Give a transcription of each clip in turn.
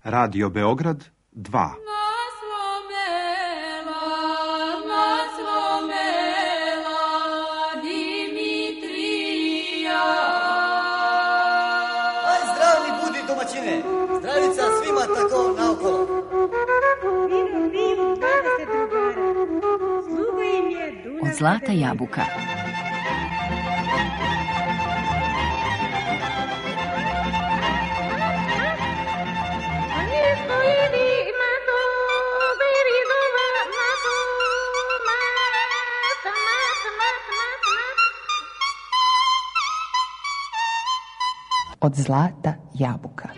Radio Beograd 2. Zdravica svima tako naokolo. Od Zlata jabuka. Od Zlata jabuka.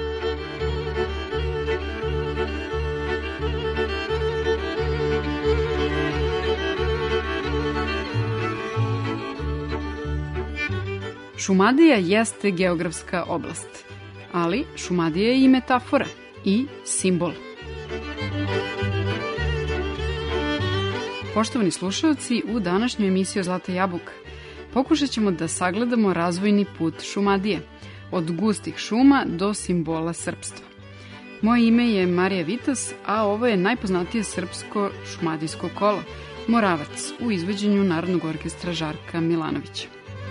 Šumadija jeste geografska oblast, ali Šumadija je i metafora i simbol. Poštovani slušalci, u današnjoj emisiji Zlata jabuka pokušat ćemo da sagledamo razvojni put Šumadije, od gustih šuma do simbola srpstva. Moje ime je Marija Vitas, a ovo je najpoznatije srpsko šumadijsko kolo, Moravac, u izvođenju Narodnog orkestra Žarka Milanovića.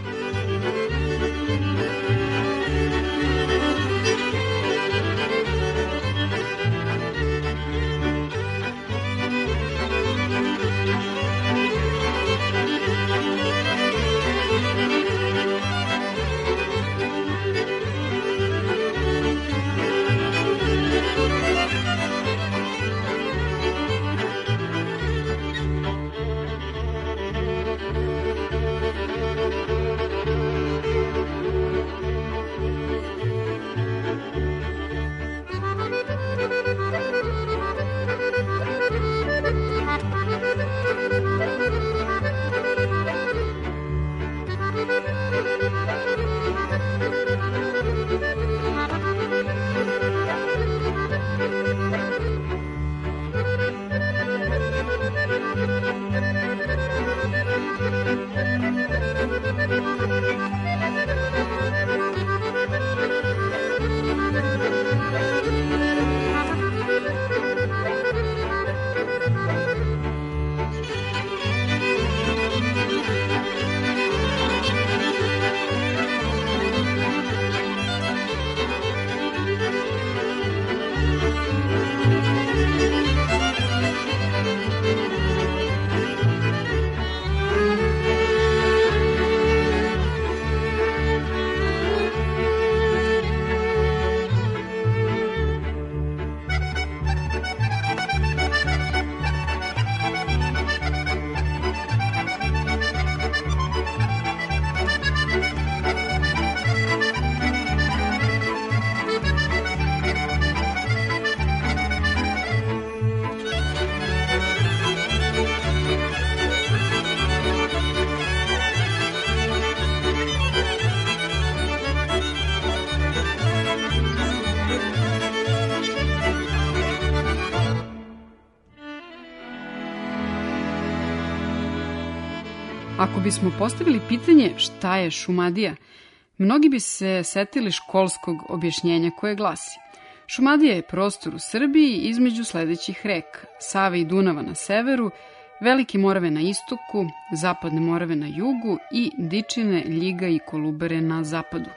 Ako bismo postavili pitanje šta je Šumadija, mnogi bi se setili školskog objašnjenja koje glasi: Šumadija je prostor u Srbiji između sledećih reka: Save i Dunava na severu, Velike Morave na istoku, Zapadne Morave na jugu i Dičine, Ljiga i Kolubare na zapadu.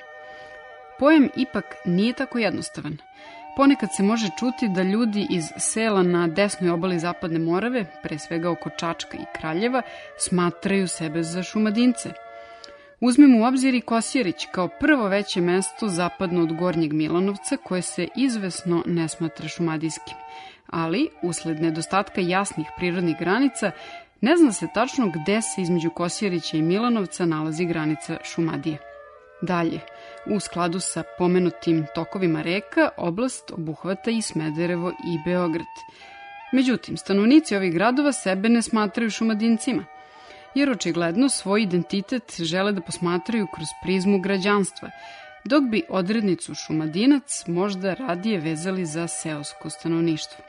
Pojam ipak nije tako jednostavan. Ponekad se može čuti da ljudi iz sela na desnoj obali Zapadne Morave, pre svega oko Čačka i Kraljeva, smatraju sebe za Šumadince. Uzmimo u obzir i Kosjerić kao prvo veće mesto zapadno od Gornjeg Milanovca, koje se izvesno ne smatra šumadijskim. Ali, usled nedostatka jasnih prirodnih granica, ne zna se tačno gde se između Kosjerića i Milanovca nalazi granica Šumadije. Dalje, u skladu sa pomenutim tokovima reka, oblast obuhvata i Smederevo i Beograd. Međutim, stanovnici ovih gradova sebe ne smatraju Šumadincima, jer očigledno svoj identitet žele da posmatraju kroz prizmu građanstva, dok bi odrednicu Šumadinac možda radije vezali za seosko stanovništvo.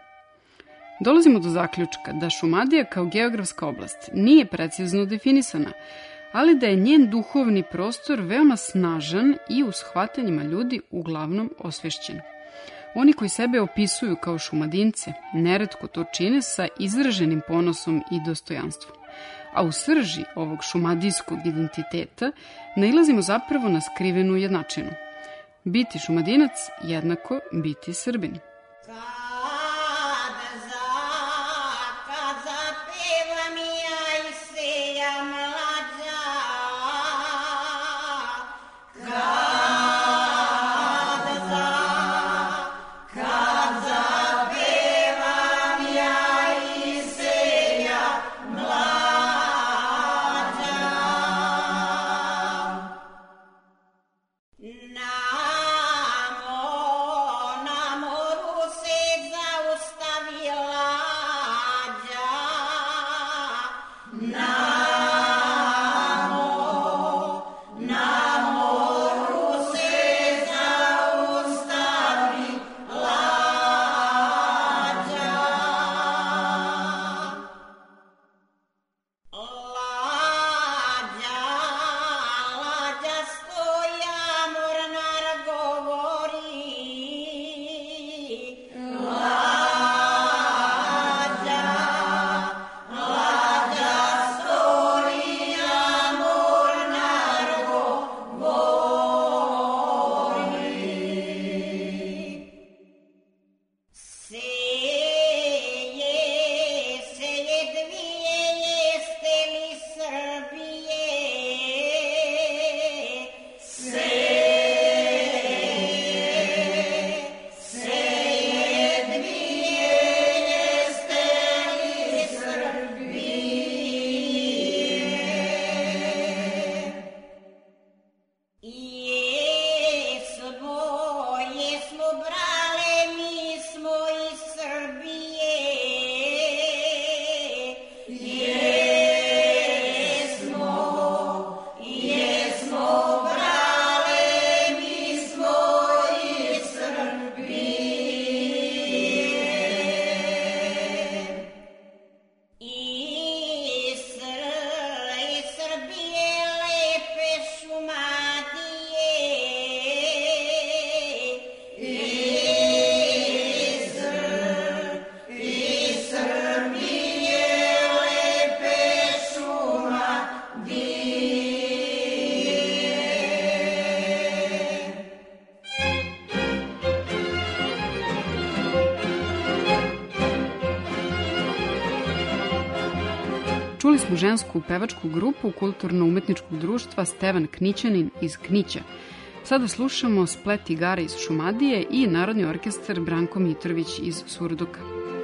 Dolazimo do zaključka da Šumadija kao geografska oblast nije precizno definisana, ali da je njen duhovni prostor veoma snažan i u shvatanjima ljudi uglavnom osvešćen. Oni koji sebe opisuju kao Šumadince, neretko to čine sa izraženim ponosom i dostojanstvom. A u srži ovog šumadijskog identiteta nailazimo zapravo na skrivenu jednačinu. Biti Šumadinac jednako biti Srbin. Čuli smo žensku pevačku grupu kulturno-umetničkog društva Stevan Knićanin iz Knića. Sada slušamo splet igara iz Šumadije i Narodni orkestar Branko Mitrović iz Surduka.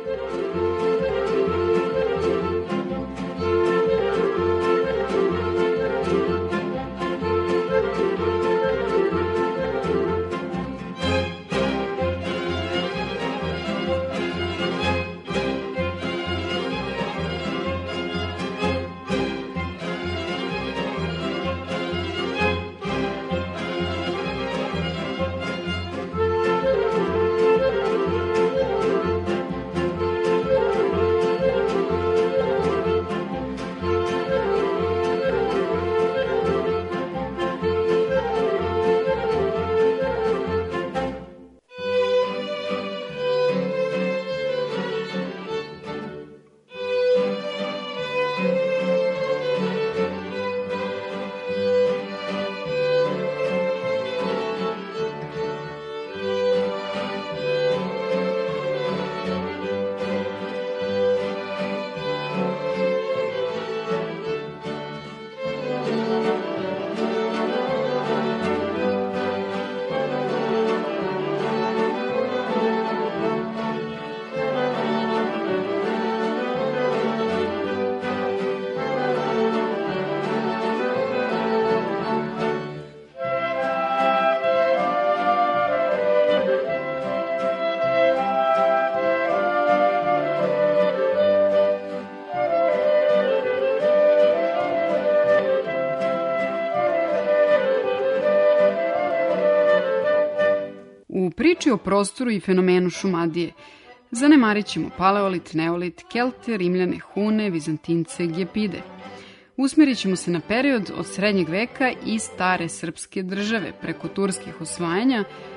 U priči o prostoru i fenomenu Šumadije zanemarit ćemo paleolit, neolit, Kelte, Rimljane, Hune, Vizantince, Gepide. Usmerit ćemo se na period od srednjeg veka i stare srpske države preko turskih osvajanja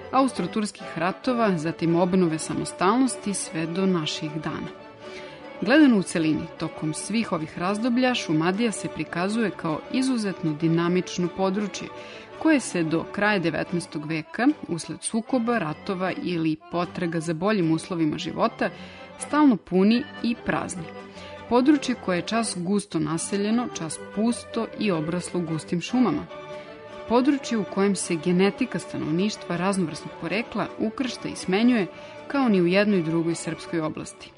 austro-turskih ratova, zatim obnove samostalnosti sve do naših dana. Gledano u celini, tokom svih ovih razdoblja, Šumadija se prikazuje kao izuzetno dinamično područje, koje se do kraja 19. veka, usled sukoba, ratova ili potraga za boljim uslovima života, stalno puni i prazni. Područje koje je čas gusto naseljeno, čas pusto i obraslo gustim šumama. Područje u kojem se genetika stanovništva raznovrsnog porekla ukršta i smenjuje kao ni u jednoj drugoj srpskoj oblasti.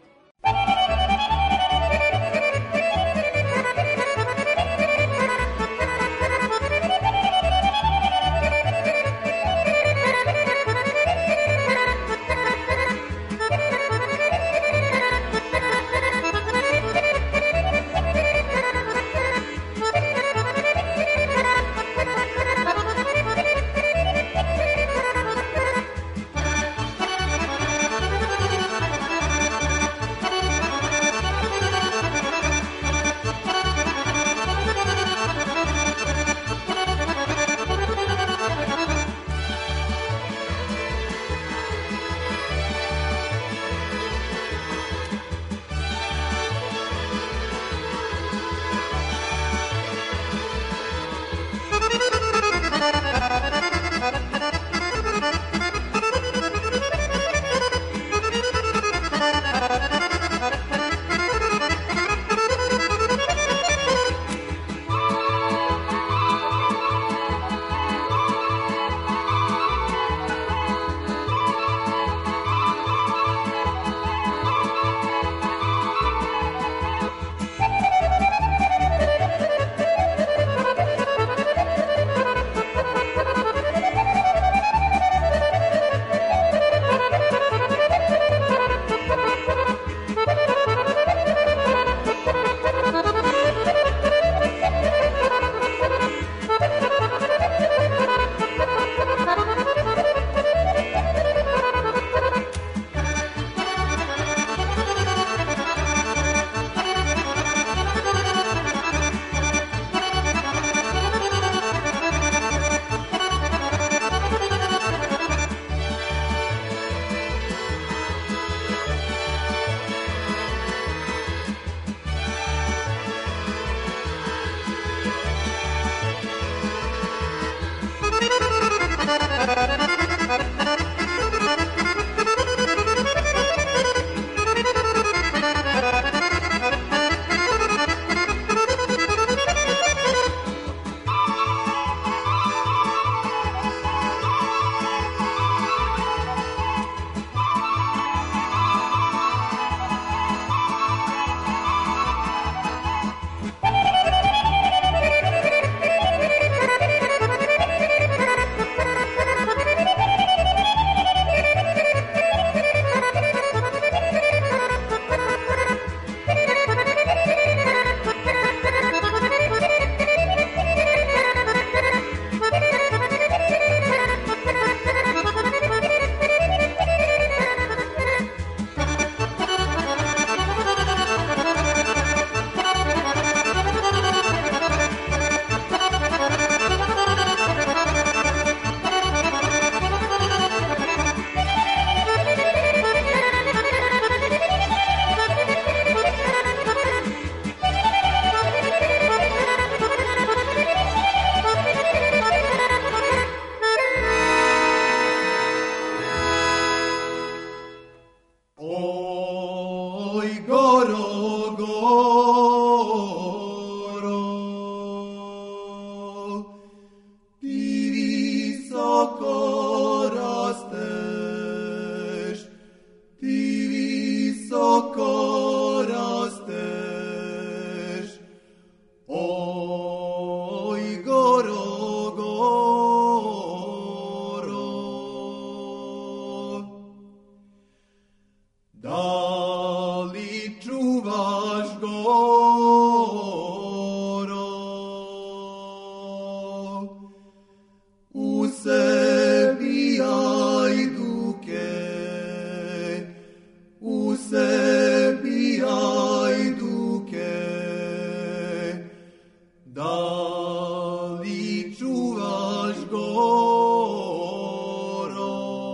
Da li čuvaš goro?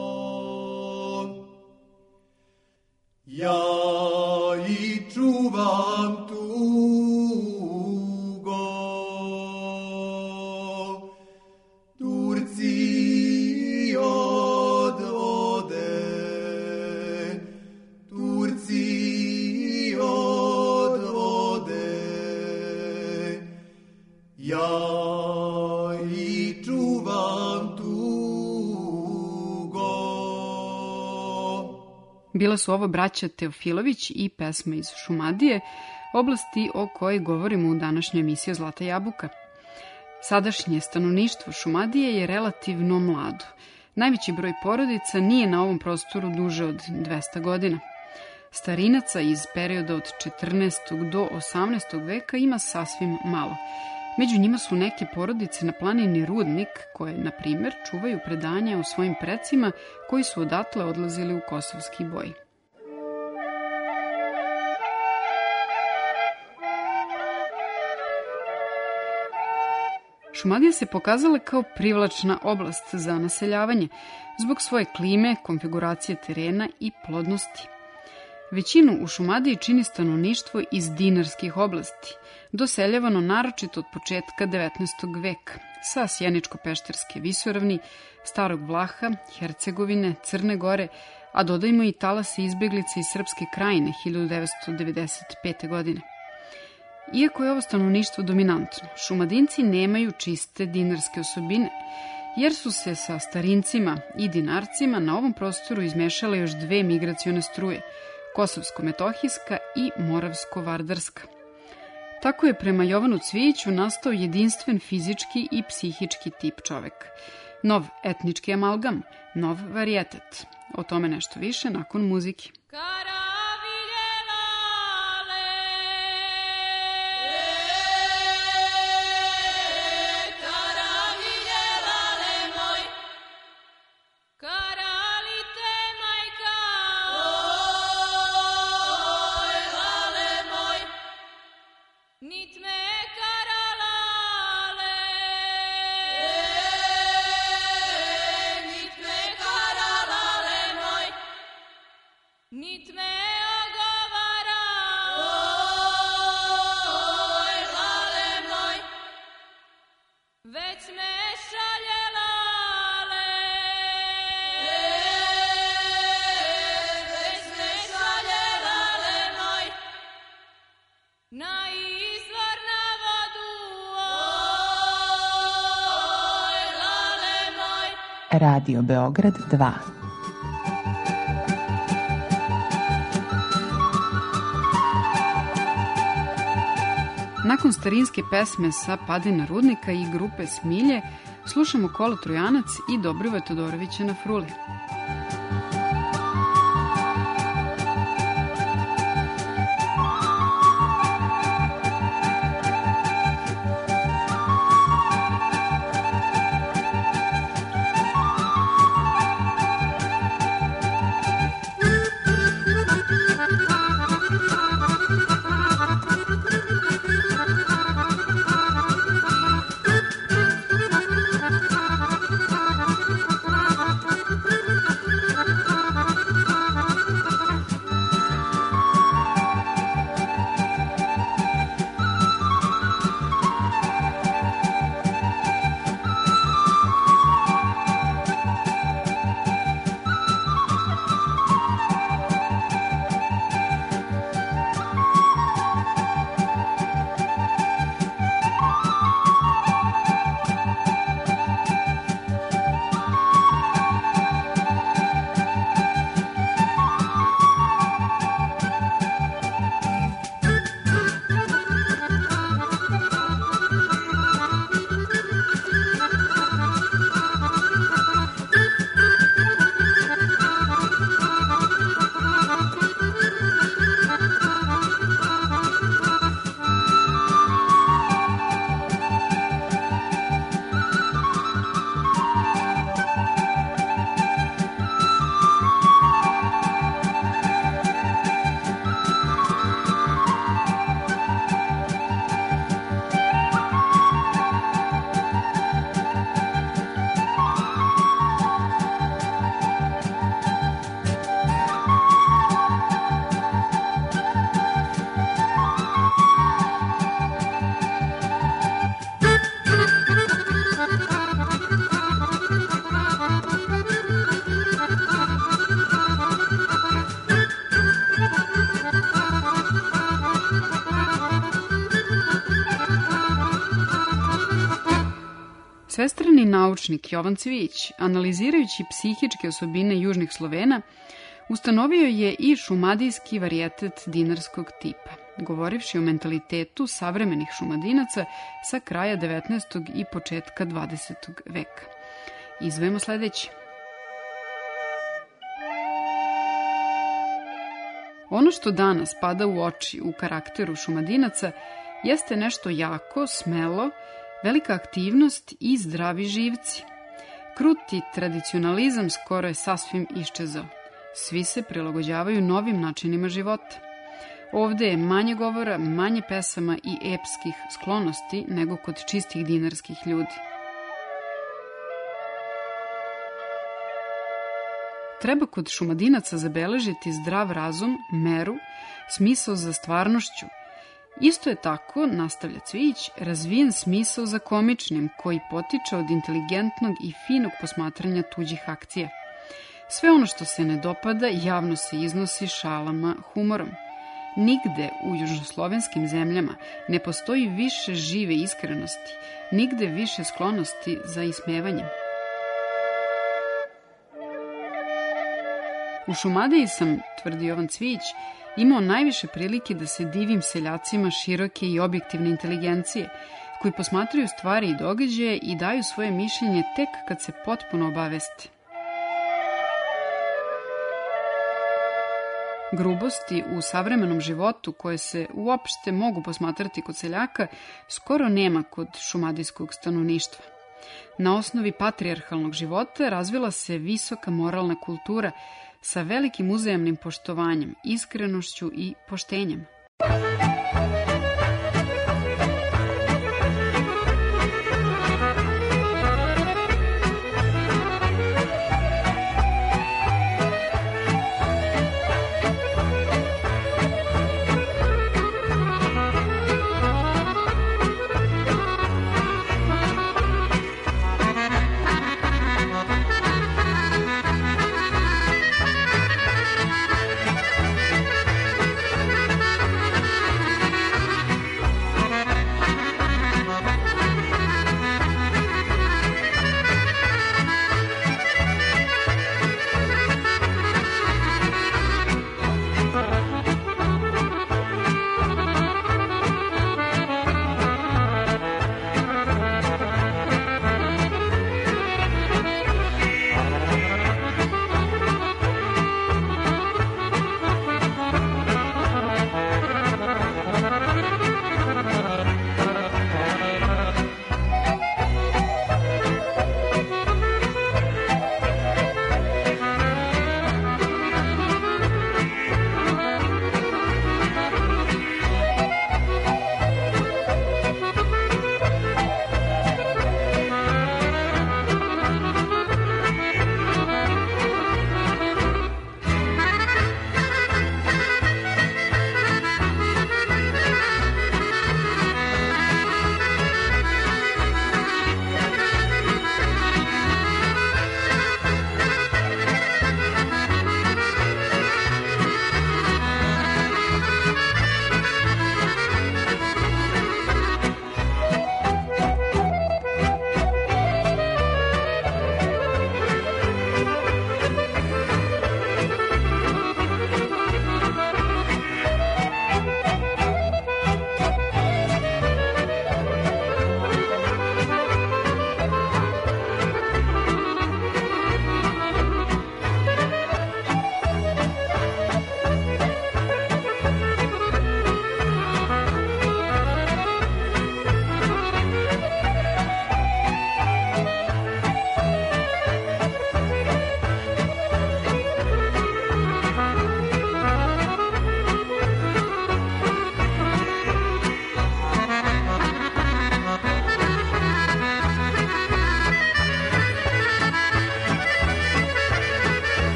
Ja i čuvam tugo, Turci odvode, Turci odvode, ja i čuvam tugo. Bila su ovo braća Teofilović i pesma iz Šumadije, oblasti o kojoj govorimo u današnjoj emisiji Zlata jabuka. Sadašnje stanovništvo Šumadije je relativno mlado. Najveći broj porodica nije na ovom prostoru duže od 200 godina. Starinaca iz perioda od 14. do 18. veka ima sasvim malo. Među njima su neke porodice na planini Rudnik, koje, na primjer, čuvaju predanja o svojim precima koji su odatle odlazili u kosovski boj. Šumadija se pokazala kao privlačna oblast za naseljavanje zbog svoje klime, konfiguracije terena i plodnosti. Većinu u Šumadiji čini stanovništvo iz dinarskih oblasti, doseljavano naročito od početka 19. veka, sa Sjeničko-Pešterske visoravni, Starog Vlaha, Hercegovine, Crne Gore, a dodajmo i talase izbeglice iz Srpske krajine 1995. godine. Iako je ovo stanovništvo dominantno, Šumadinci nemaju čiste dinarske osobine, jer su se sa Starincima i Dinarcima na ovom prostoru izmešale još dve migracione struje, Kosovsko-Metohijska i Moravsko-Vardarska. Tako je prema Jovanu Cvijiću nastao jedinstven fizički i psihički tip čoveka. Nov etnički amalgam, nov varijetet. O tome nešto više nakon muzike. Radio Beograd 2. Nakon starinske pesme sa Padina Rudnika i grupe Smilje, slušamo Kolo Trojanac i Dobrivoja Todorovića na fruli. Svestrani naučnik Jovan Cvijić, analizirajući psihičke osobine južnih Slovena, ustanovio je i šumadijski varijetet dinarskog tipa, govorivši o mentalitetu savremenih šumadinaca sa kraja 19. i početka 20. veka. Izdvojimo sledeći. Ono što danas pada u oči u karakteru šumadinaca jeste nešto jako, smelo, velika aktivnost i zdravi živci. Kruti tradicionalizam skoro je sasvim iščezao. Svi se prilagođavaju novim načinima života. Ovde je manje govora, manje pesama i epskih sklonosti nego kod čistih dinarskih ljudi. Treba kod šumadinaca zabeležiti zdrav razum, meru, smisao za stvarnošću. Isto je tako, nastavlja Cvijić, razvijen smisao za komičnim koji potiče od inteligentnog i finog posmatranja tuđih akcija. Sve ono što se ne dopada javno se iznosi šalama, humorom. Nigde u južnoslovenskim zemljama ne postoji više žive iskrenosti, nigde više sklonosti za ismevanjem. U Šumadiji sam, tvrdi Jovan Cvijić, imao najviše prilike da se divim seljacima široke i objektivne inteligencije, koji posmatraju stvari i događaje i daju svoje mišljenje tek kad se potpuno obaveste. Grubosti u savremenom životu koje se uopšte mogu posmatrati kod seljaka skoro nema kod šumadijskog stanovništva. Na osnovi patrijarhalnog života razvila se visoka moralna kultura sa velikim uzajamnim poštovanjem, iskrenošću i poštenjem.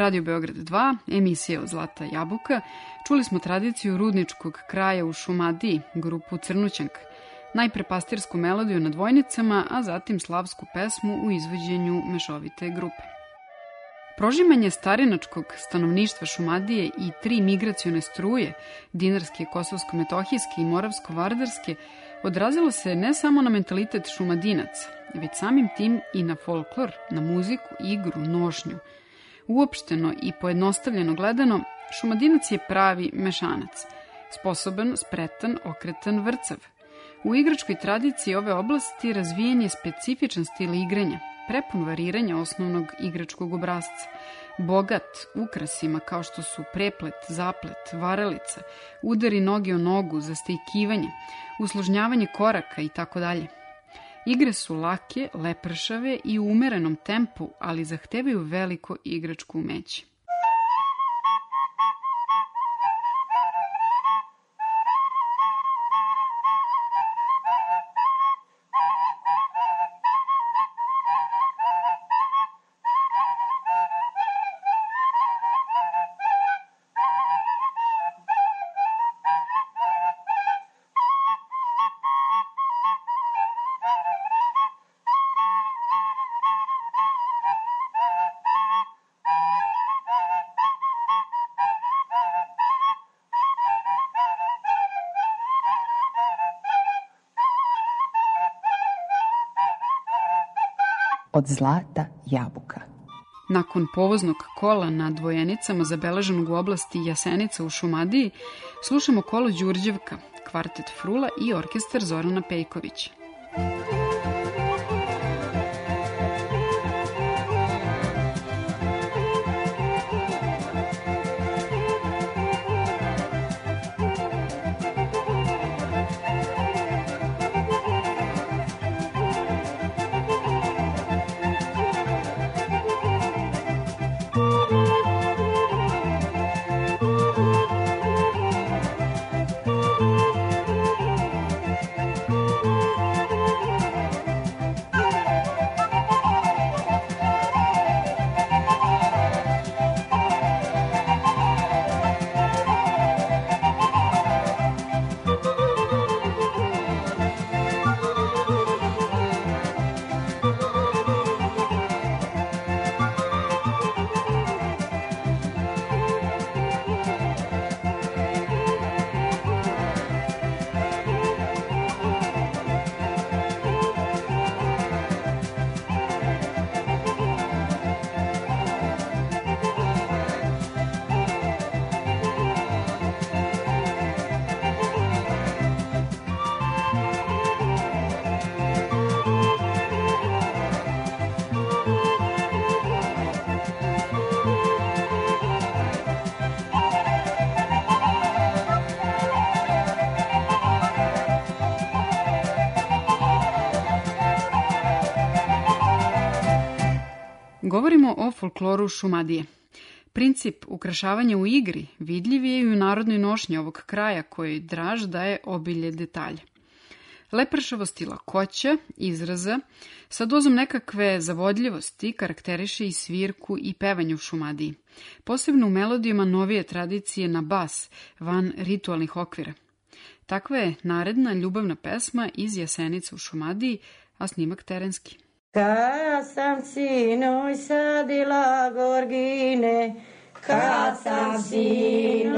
Radio Beograd 2, emisija od Zlata Jabuka, čuli smo tradiciju rudničkog kraja u Šumadiji, grupu Crnućank, najpre pastirsku melodiju na dvojnicama, a zatim slavsku pesmu u izvođenju mešovite grupe. Prožimanje starinačkog stanovništva Šumadije i 3 migracione struje, dinarske, kosovsko-metohijske i moravsko-vardarske, odrazilo se ne samo na mentalitet Šumadinaca, već samim tim i na folklor, na muziku, igru, nošnju. Uopšteno i pojednostavljeno gledano, Šumadinac je pravi mešanac, sposoban, spretan, okretan, vrcav. U igračkoj tradiciji ove oblasti razvijen je specifičan stil igranja, prepun variranja osnovnog igračkog obrasca, bogat ukrasima kao što su preplet, zaplet, varalica, udari noge o nogu, zastajkivanje, usložnjavanje koraka itd. Igre su lake, lepršave i u umerenom tempu, ali zahtevaju veliko igračko umeće. Od zlata jabuka. Nakon povoznog kola na dvojenicama zabeleženog u oblasti Jasenica u Šumadiji, slušamo kolo Đurđevka, kvartet Frula i orkestar Zorana Pejkovića. Govorimo o folkloru Šumadije. Princip ukrašavanja u igri vidljiv je i u narodnoj nošnji ovog kraja koji draž daje obilje detalja. Lepršavost i lakoća izraza sa dozom nekakve zavodljivosti karakteriše i svirku i pevanje u Šumadiji, posebno u melodijama novije tradicije na bas, van ritualnih okvira. Takva je naredna ljubavna pesma iz Jasenica u Šumadiji, a snimak terenski. Kad sam sinoj sadila gorgine, kad sam sinoj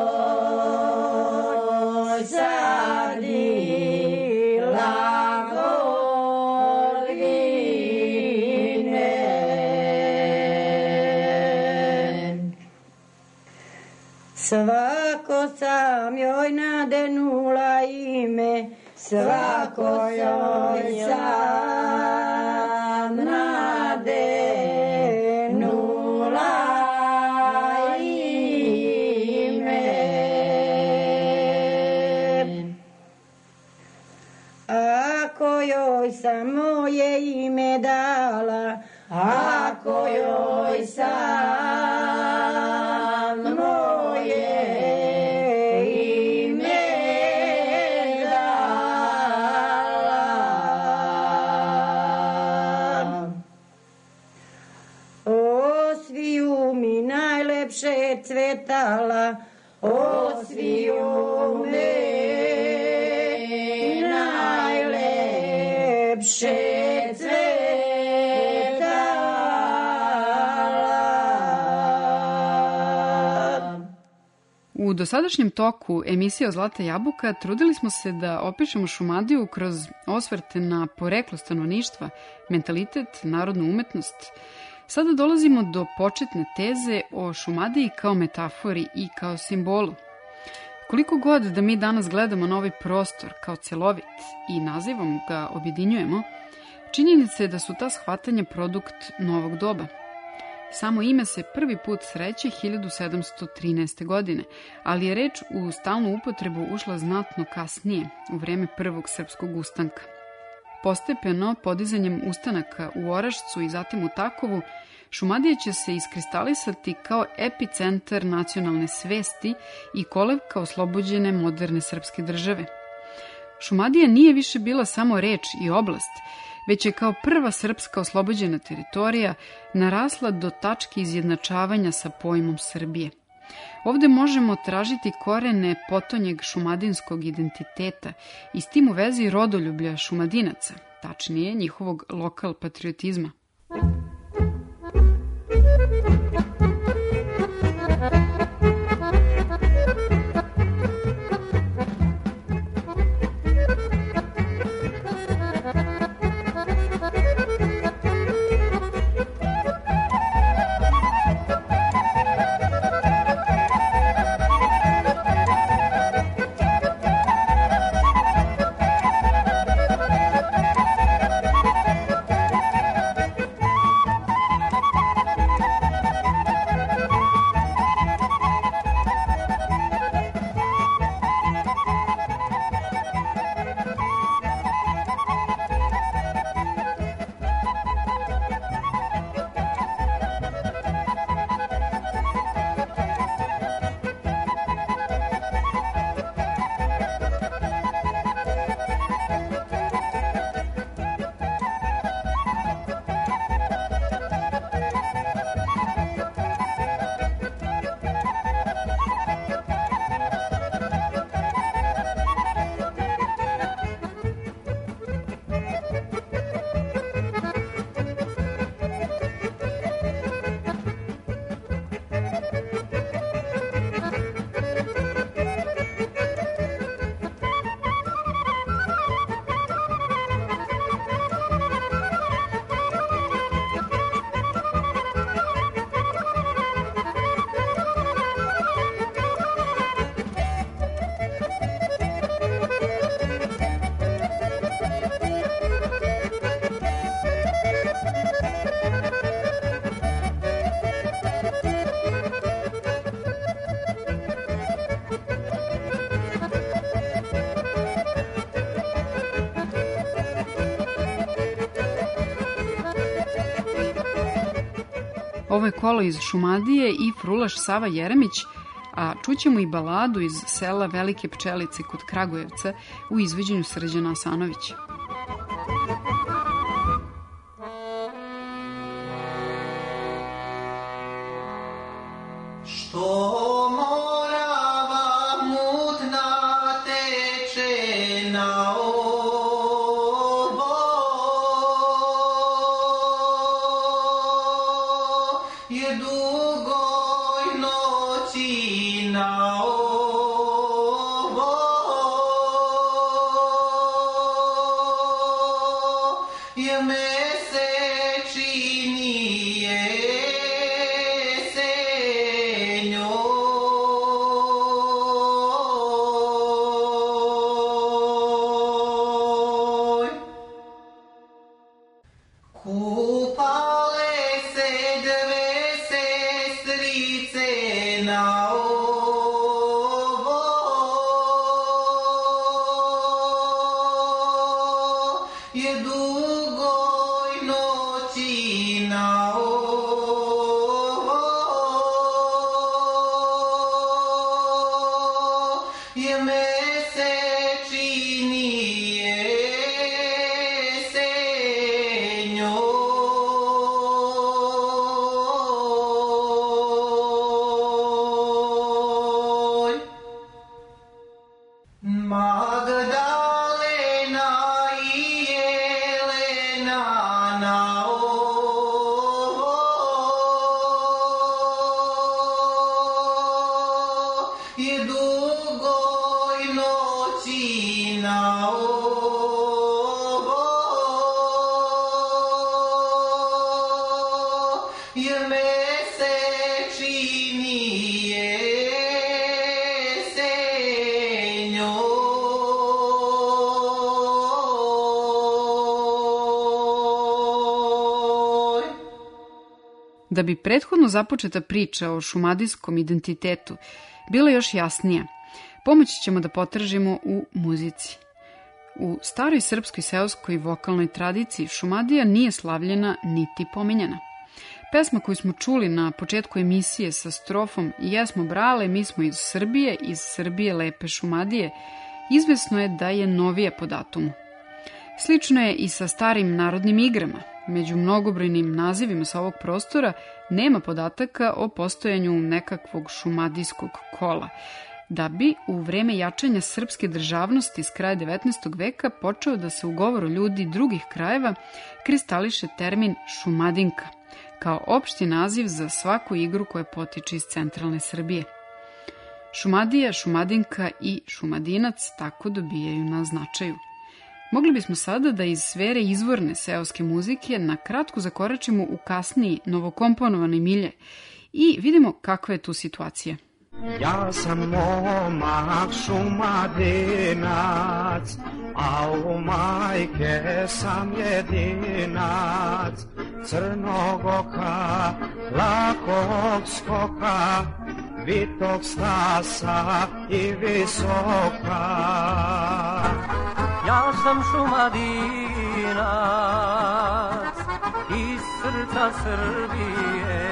sadila gorgine, svako sam joj nadenula ime, svako joj sam nadenula ime. Ako joj sam moje ime dala, ako joj sam moje ime dala, osviju mi na cvetala, osviju me najlepše cvetala. U dosadašnjem toku emisije o Zlata jabuka trudili smo se da opišemo Šumadiju kroz osvrte na poreklo stanovništva, mentalitet, narodnu umetnost. Sada dolazimo do početne teze o Šumadiji kao metafori i kao simbolu. Koliko god da mi danas gledamo na ovaj prostor kao celovit i nazivom ga objedinjujemo, činjenica je da su ta shvatanja produkt novog doba. Samo ime se prvi put sreće 1713. godine, ali je reč u stalnu upotrebu ušla znatno kasnije, u vreme prvog srpskog ustanka. Postepeno, podizanjem ustanaka u Orašcu i zatim u Takovu, Šumadija će se iskristalisati kao epicentar nacionalne svesti i kolevka oslobođene moderne srpske države. Šumadija nije više bila samo reč i oblast, već je kao prva srpska oslobođena teritorija narasla do tačke izjednačavanja sa pojmom Srbije. Ovde možemo tražiti korene potonjeg šumadinskog identiteta i s tim u vezi rodoljublja Šumadinaca, tačnije njihovog lokal patriotizma. Ovo je Kolo iz Šumadije i frulaš Sava Jeremić, a čućemo i baladu iz sela Velike Pčelice kod Kragujevca u izvođenju Srđana Asanovića. Magdalena i Jelena na je dugoj noći na je mesečinije senjo. Da bi prethodno započeta priča o šumadijskom identitetu bila još jasnija, pomoći ćemo da potražimo u muzici. U staroj srpskoj seoskoj vokalnoj tradiciji Šumadija nije slavljena niti pominjana. Pesma koju smo čuli na početku emisije sa strofom "Jesmo brale, mi smo iz Srbije lepe Šumadije", izvesno je da je novija po datumu. Slično je i sa starim narodnim igrama. Među mnogobrojnim nazivima sa ovog prostora nema podataka o postojanju nekakvog šumadijskog kola, da bi u vreme jačanja srpske državnosti s kraja 19. veka počeo da se u govoru ljudi drugih krajeva kristališe termin šumadinka, kao opšti naziv za svaku igru koja potiče iz centralne Srbije. Šumadija, šumadinka i šumadinac tako dobijaju na značaju. Mogli bismo sada da iz sfere izvorne seoske muzike na kratko zakoračimo u kasniji novokomponovane milje i vidimo kakva je tu situacija. Ja sam momak šumadinac, a u majke sam jedinac, crnog oka, lakog skoka, vitog stasa i visoka. Ja sam šumadinac iz srca Srbije,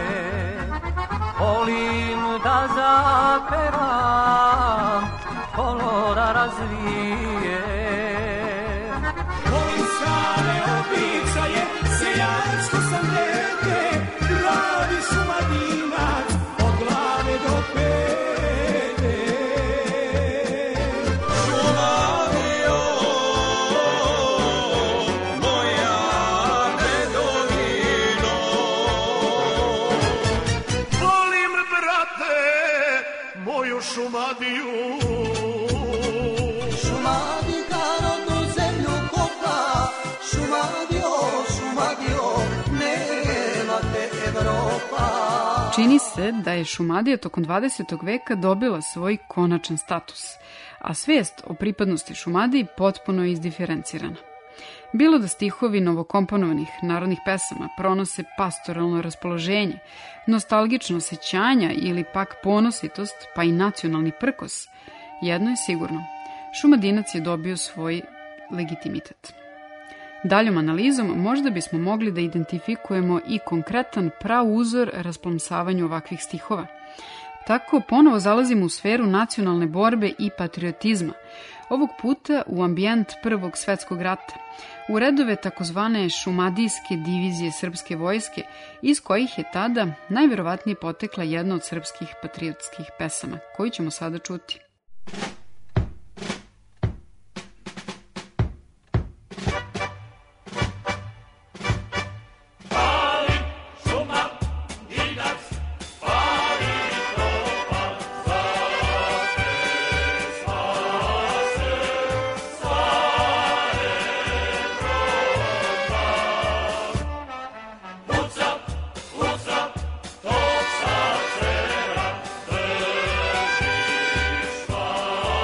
volim da zapevam, kolo da razvije. Volim stare običaje, seljačko sam dete, pravi šumadinac, od glave do pete. Šumadio, moja dedovino, volim, brate, moju Šumadiju. Šumadinka rodnu zemlju kopa, Šumadio, Šumadio, nema te Evropa. Čini se da je Šumadija tokom 20. veka dobila svoj konačan status, a svijest o pripadnosti Šumadiji potpuno je izdiferencirana. Bilo da stihovi novokomponovanih narodnih pesama pronose pastoralno raspoloženje, nostalgično osjećanja ili pak ponositost, pa i nacionalni prkos, jedno je sigurno, Šumadinac je dobio svoj legitimitet. Daljom analizom možda bismo mogli da identifikujemo i konkretan prauzor rasplamsavanju ovakvih stihova. Tako ponovo zalazimo u sferu nacionalne borbe i patriotizma, ovog puta u ambijent Prvog svetskog rata, u redove takozvane šumadijske divizije srpske vojske, iz kojih je tada najverovatnije potekla jedna od srpskih patriotskih pesama, koju ćemo sada čuti. Puca,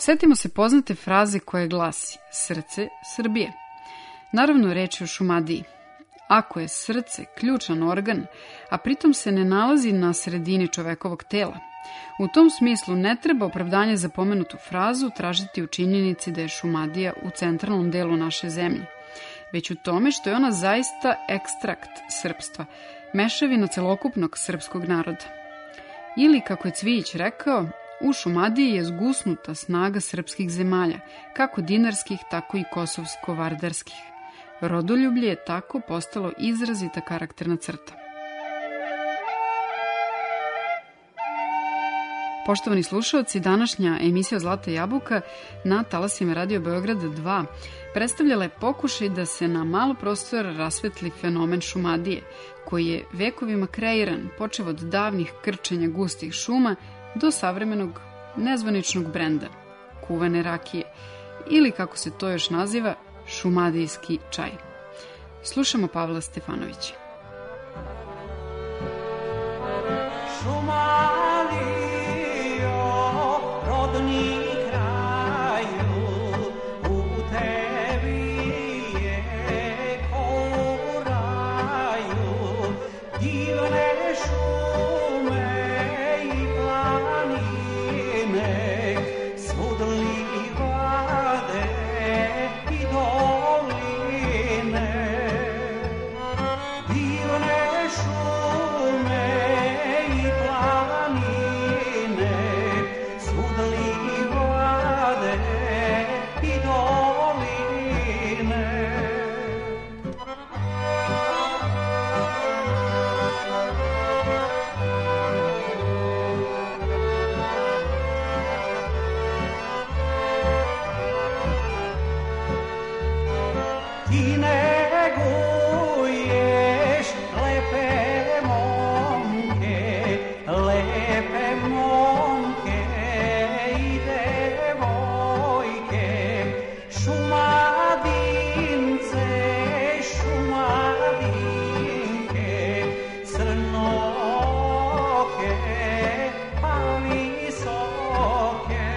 Setimo se poznate fraze koja glasi srce Srbije. Naravno, reč je o Šumadiji. Ako je srce ključan organ, a pritom se ne nalazi na sredini čovekovog tela, u tom smislu ne treba opravdanje za pomenutu frazu tražiti u činjenici da je Šumadija u centralnom delu naše zemlje, već u tome što je ona zaista ekstrakt srpstva, mešavina celokupnog srpskog naroda. Ili, kako je Cvijić rekao, u Šumadiji je zgusnuta snaga srpskih zemalja, kako dinarskih, tako i kosovsko-vardarskih. Rodoljublje je tako postalo izrazita karakterna crta. Poštovani slušaoci, današnja emisija Zlata jabuka na talasima Radio Beograd 2 predstavljala je pokušaj da se na malo prostora rasvetli fenomen Šumadije, koji je vekovima kreiran, počev od davnih krčenja gustih šuma do savremenog nezvaničnog brenda, kuvane rakije, ili kako se to još naziva, šumadijski čaj. Slušamo Pavla Stefanovića.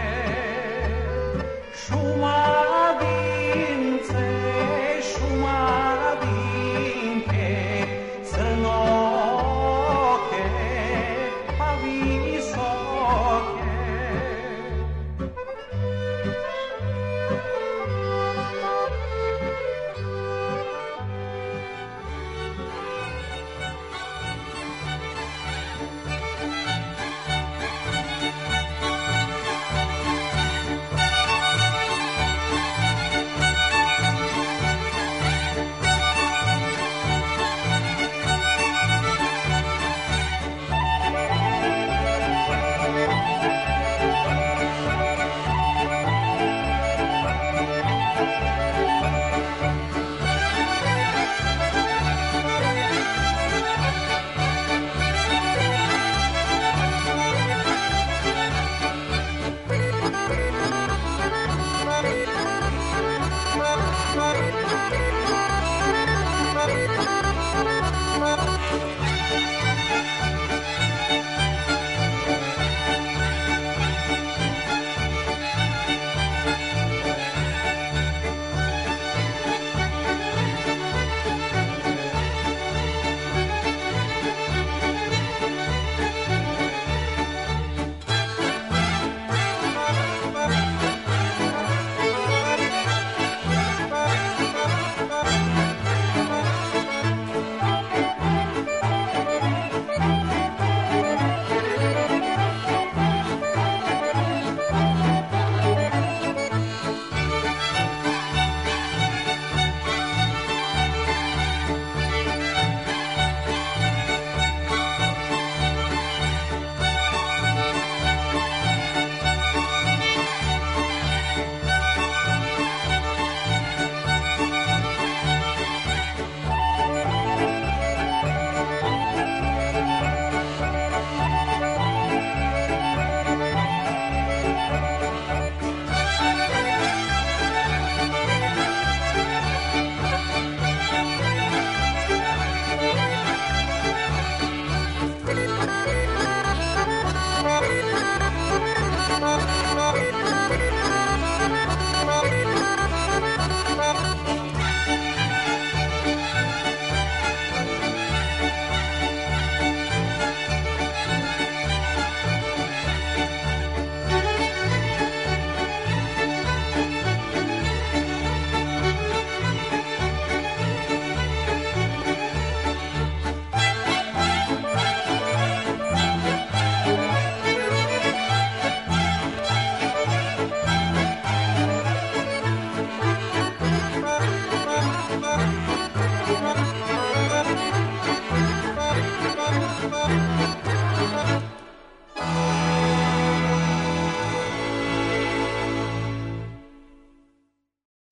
Šumadince,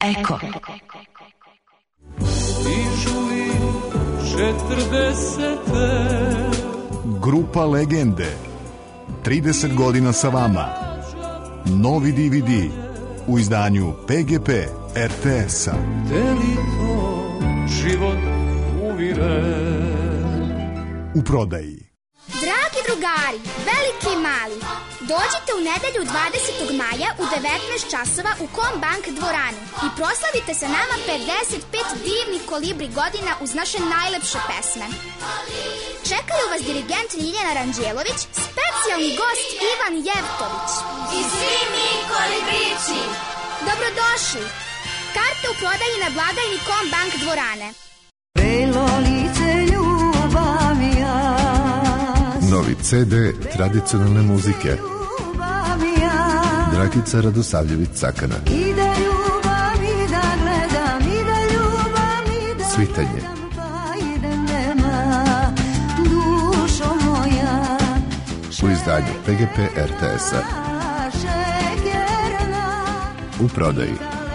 Eko. Stižu 40. Grupa Legende. 30 godina sa vama. Novi DVD u izdanju PGP RTS-a. Deli to život uviren. U prodaji. Dragi drugari, veliki i mali, dođite u nedelju 20. maja u 19 časova u Kombank dvoranu i proslavite sa nama 55 divnih kolibri godina uz naše najlepše pesme. Čekaju vas dirigent Ljiljana Ranđelović, specijalni gost Ivan Jevtović I svi mi kolibrići. Dobrodošli! Karte u prodaji na blagajni Kombank dvorane. Belo lice ljubav ja. Novi CD tradicionalne muzike. Dragica Radosavljević-Cakana. Svitanje. U izdanju PGP RTS-a. U prodaji.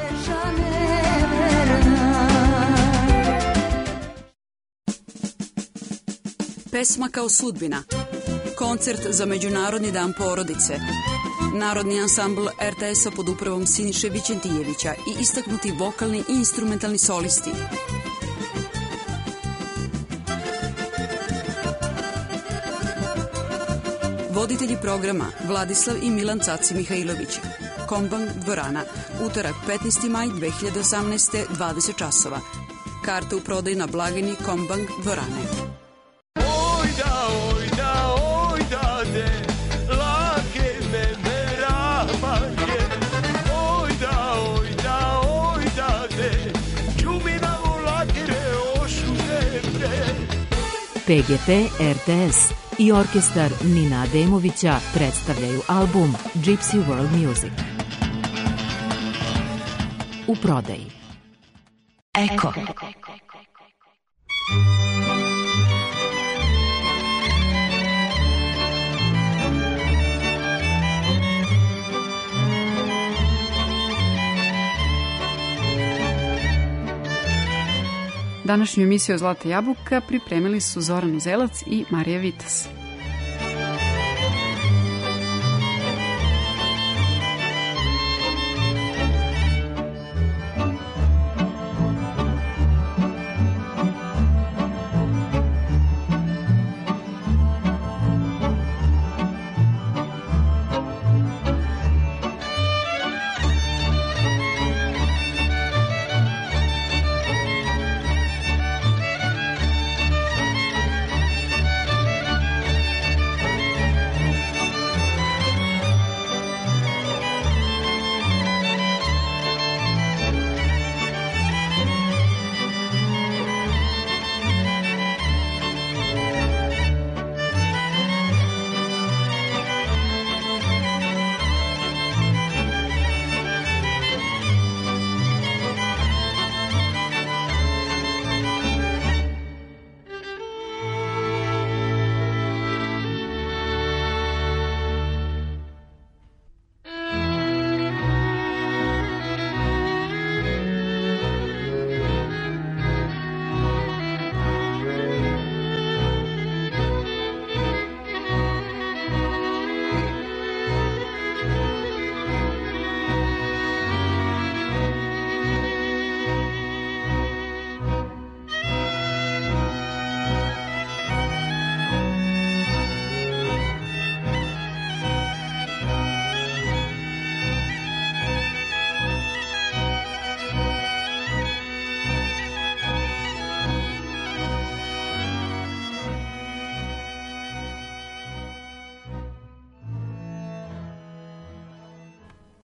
Pesma kao sudbina. Koncert za Međunarodni dan porodice. Narodni ansambl RTS-a pod upravom Siniše Vićentijevića i istaknuti vokalni i instrumentalni solisti. Voditelji programa Vladislav i Milan Caci Mihajlović. Kombank dvorana. Utorak 15. maj 2018. 20 časova. Karte u prodaju na blagajni Kombank dvorane. PGP RTS i orkestar Nina Ademovića predstavljaju album Gypsy World Music. U prodaji. Eko. Današnju emisiju Zlata jabuka pripremili su Zoran Uzelac i Marija Vitas.